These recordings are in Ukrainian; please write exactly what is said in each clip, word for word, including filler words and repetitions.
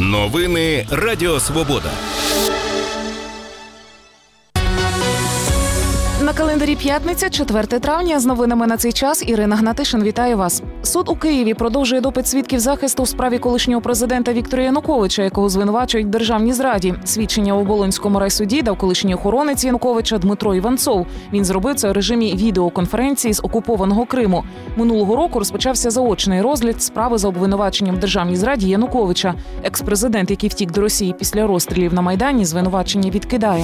Новини Радіо Свобода. На календарі п'ятниця, четверте травня. З новинами на цей час Ірина Гнатишин. Вітаю вас. Суд у Києві продовжує допит свідків захисту в справі колишнього президента Віктора Януковича, якого звинувачують в державній зраді. Свідчення у Оболонському райсуді дав колишній охоронець Януковича Дмитро Іванцов. Він зробив це у режимі відеоконференції з окупованого Криму. Минулого року розпочався заочний розгляд справи за обвинуваченням в державній зраді Януковича. Екс-президент, який втік до Росії після розстрілів на Майдані, звинувачення відкидає.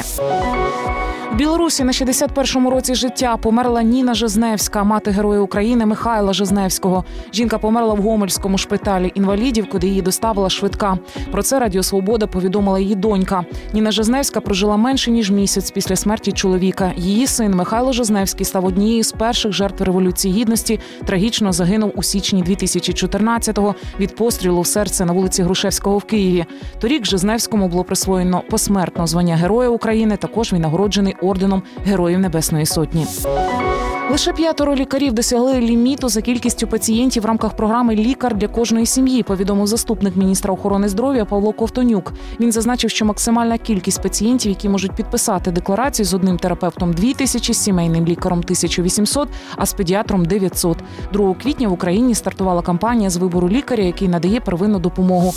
В Білорусі на шістдесят першому році життя померла Ніна Жизневська, мати Героя України Михайла Жизневського. Жінка померла в Гомельському шпиталі інвалідів, куди її доставила швидка. Про це Радіо Свобода повідомила її донька. Ніна Жизневська прожила менше, ніж місяць після смерті чоловіка. Її син Михайло Жизневський став однією з перших жертв Революції Гідності. Трагічно загинув у січні дві тисячі чотирнадцятого від пострілу в серце на вулиці Грушевського в Києві. Торік Жизневському було присвоєно посмертно звання Героя України, також він нагороджений орденом Героїв Небесної Сотні. Лише п'ятеро лікарів досягли ліміту за кількістю пацієнтів в рамках програми «Лікар для кожної сім'ї», повідомив заступник міністра охорони здоров'я Павло Ковтонюк. Він зазначив, що максимальна кількість пацієнтів, які можуть підписати декларацію з одним терапевтом – дві тисячі, з сімейним лікарем – тисячу вісімсот, а з педіатром – дев'ятсот. другого квітня в Україні стартувала кампанія з вибору лікаря, який надає первинну допомогу.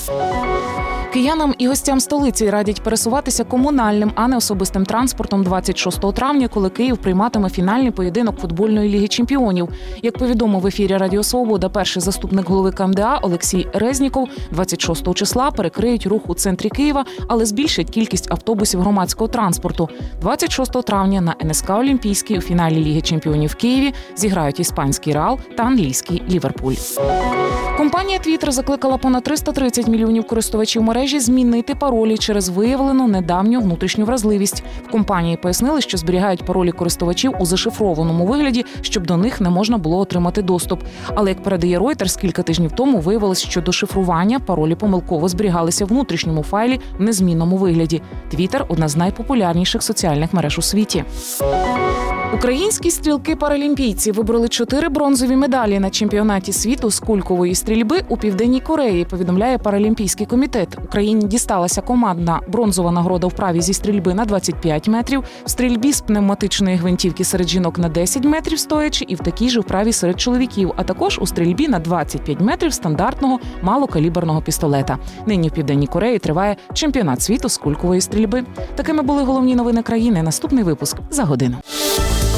Киянам і гостям столиці радять пересуватися комунальним, а не особистим транспортом двадцять шостого травня, коли Київ прийматиме фінальний поєдинок футбольної ліги чемпіонів. Як повідомив в ефірі Радіо Свобода перший заступник голови ка ем де а Олексій Резніков, двадцять шостого числа перекриють рух у центрі Києва, але збільшать кількість автобусів громадського транспорту. двадцять шостого травня на ен ес ка Олімпійський у фіналі Ліги чемпіонів в Києві зіграють іспанський Реал та англійський Ліверпуль. Компанія Twitter закликала понад триста тридцять мільйонів користувачів мережі змінити паролі через виявлену недавню внутрішню вразливість. В компанії пояснили, що зберігають паролі користувачів у зашифрованому вигляді, щоб до них не можна було отримати доступ. Але, як передає Reuters, кілька тижнів тому виявилось, що до шифрування паролі помилково зберігалися в внутрішньому файлі в незмінному вигляді. Twitter – одна з найпопулярніших соціальних мереж у світі. Українські стрілки-паралімпійці вибороли чотири бронзові медалі на чемпіонаті світу з кулькової стрільби у Південній Кореї, повідомляє Паралімпійський комітет. Україні дісталася командна бронзова нагорода в вправі зі стрільби на двадцять п'ять метрів, в стрільбі з пневматичної гвинтівки серед жінок на десять метрів стоячи і в такій же вправі серед чоловіків, а також у стрільбі на двадцять п'ять метрів стандартного малокаліберного пістолета. Нині в Південній Кореї триває чемпіонат світу з кулькової стрільби. Такими були головні новини країни. Наступний випуск за годину.